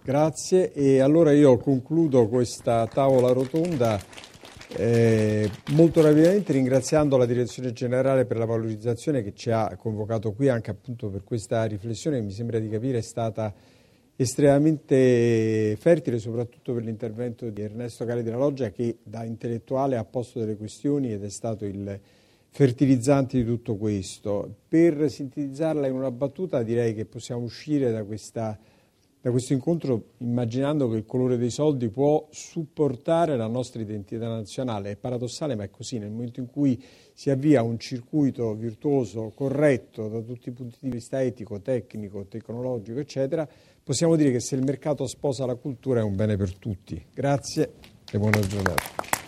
Grazie, e allora io concludo questa tavola rotonda molto rapidamente ringraziando la Direzione Generale per la Valorizzazione che ci ha convocato qui anche appunto per questa riflessione che mi sembra di capire è stata estremamente fertile, soprattutto per l'intervento di Ernesto Cali della Loggia, che da intellettuale ha posto delle questioni ed è stato il fertilizzante di tutto questo. Per sintetizzarla in una battuta direi che possiamo uscire da questo incontro immaginando che il colore dei soldi può supportare la nostra identità nazionale. È paradossale, ma è così. Nel momento in cui si avvia un circuito virtuoso, corretto da tutti i punti di vista etico, tecnico, tecnologico, eccetera, possiamo dire che se il mercato sposa la cultura è un bene per tutti. Grazie e buona giornata.